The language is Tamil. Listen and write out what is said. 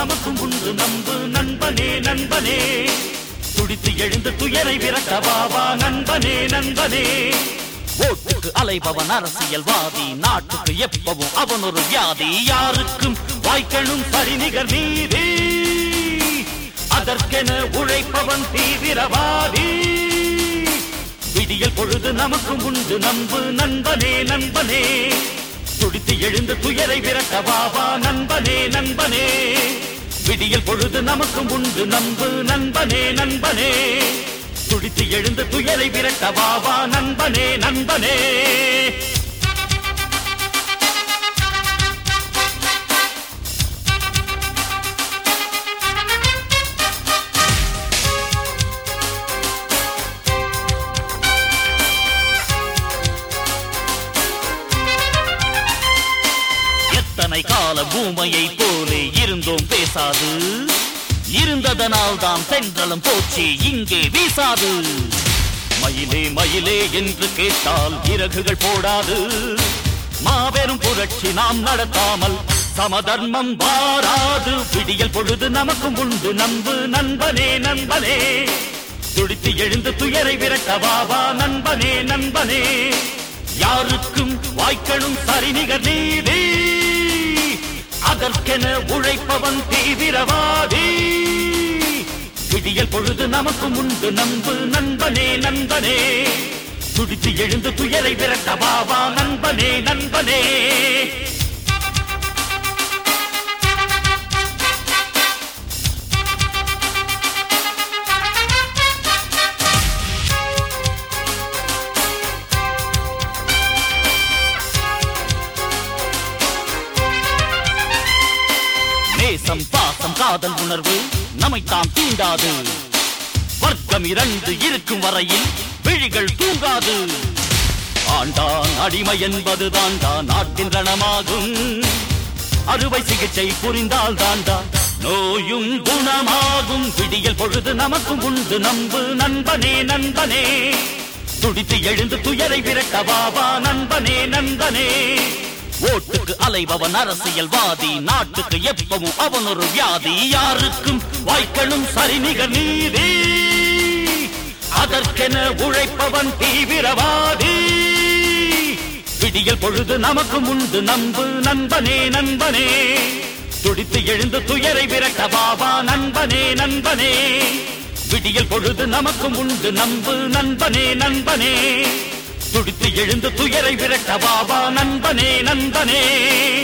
நமக்கும் உண்டு நம்பு நண்பனே நண்பனே துடித்து எழுந்து துயரை விரட்ட வாவா நண்பனே நண்பனே ஓட்டுக்கு அலைபவன் அரசியல்வாதி நாட்டுக்கு எப்பவும் அவன் ஒரு வியாதி யாருக்கும் வாய்க்கணும் சரிநிகர் நீதி அதற்கென உழைப்பவன் தீவிரவாதி விடியல் பொழுது நமக்கும் உண்டு நம்பு நண்பனே நண்பனே துடித்து எழுந்து துயரை விரட்ட வாவா நண்பனே நண்பனே விடியல் பொழுது நமக்கும் உண்டு நம்பு நண்பனே நண்பனே துடித்து எழுந்து துயரை விரட்ட வாவா நண்பனே நண்பனே எத்தனை கால பூமையை போலே இருந்தோம் பேசாது இருந்ததனால் தான் தென்றலும் போச்சு இங்கே வீசாது மயிலே மயிலே என்று கேட்டால் இறகுகள் போடாது மாபெரும் புரட்சி நாம் நடத்தாமல் சமதர்மம் வாராது விடியல் பொழுது நமக்கும் உண்டு நம்பு நண்பனே நண்பனே துடித்து எழுந்து துயரை விரட்ட வாவா நண்பனே நண்பனே யாருக்கும் வாய்க்கணும் சரிநிகர் நீதி அதற்கென உழைப்பவன் தீவிரவாதி விடியல் பொழுது நமக்கும் உண்டு நம்பு நண்பனே நண்பனே துடித்து எழுந்து துயரை விரட்ட வாவா நண்பனே நண்பனே நேசம் பாசம் காதல் உணர்வு நம்மைத்தான் தூண்டாது வர்க்கம் இரண்டு இருக்கும் வரையில் விழிகள் தூங்காது ஆண்டான் அடிமை என்பது தாண்டா நாட்டின் ரணமாகும் அறுவை சிகிச்சை புரிந்தால் தாண்டா நோயும் குணமாகும் விடியல் பொழுது நமக்கும் உண்டு நம்பு நண்பனே நண்பனே துடித்து எழுந்து துயரை விரட்ட வாவா நண்பனே நண்பனே ஓட்டுக்கு அலைபவன் அரசியல்வாதி நாட்டுக்கு எப்பவும் அவன் ஒரு வியாதி யாருக்கும் வாய்க்கணும் சரிநிகர் நீதி அதற்கென உழைப்பவன் தீவிரவாதி விடியல் பொழுது நமக்கும் உண்டு நம்பு நண்பனே நண்பனே துடித்து எழுந்து துயரை விரட்ட வாவா நண்பனே நண்பனே விடியல் பொழுது நமக்கும் உண்டு நம்பு நண்பனே நண்பனே துடித்து எழுந்து துயரை விரட்ட வாவா நண்பனே நண்பனே